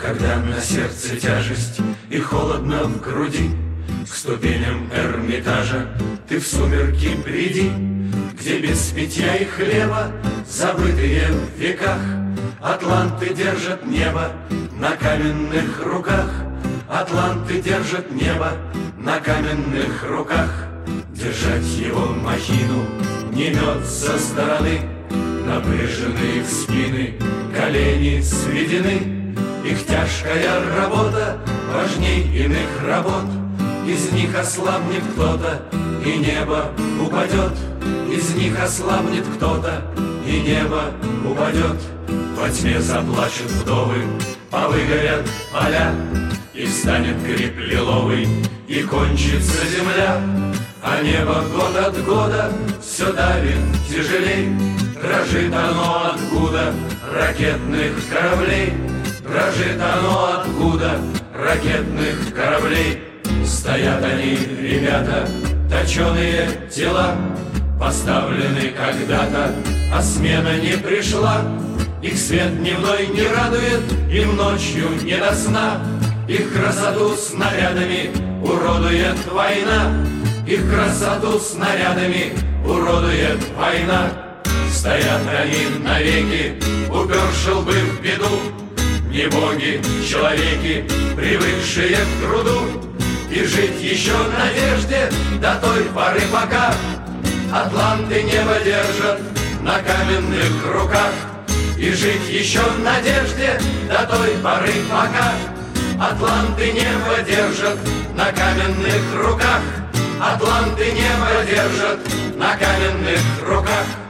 Когда на сердце тяжесть и холодно в груди, к ступеням Эрмитажа ты в сумерки приди, где без питья и хлеба, забытые в веках, атланты держат небо на каменных руках. Атланты держат небо на каменных руках. Держать его махину не мед со стороны, напряженные в спины, колени сведены. Их тяжкая работа важней иных работ. Из них ослабнет кто-то, и небо упадет. Из них ослабнет кто-то, и небо упадет. Во тьме заплачут вдовы, повыгорят поля, и встанет гриб лиловый, и кончится земля. А небо год от года все давит тяжелей. Дрожит оно откуда ракетных кораблей. Дрожит оно откуда ракетных кораблей. Стоят они, ребята, точеные тела, поставлены когда-то, а смена не пришла. Их свет дневной не радует, им ночью не до сна. Их красоту снарядами уродует война. Их красоту снарядами уродует война. Стоят они навеки, уперши лбы в беду. Не боги, человеки, привыкшие к труду. И жить еще в надежде до той поры, пока атланты небо держат на каменных руках. И жить еще в надежде до той поры, пока атланты небо держат на каменных руках. Атланты небо держат на каменных руках.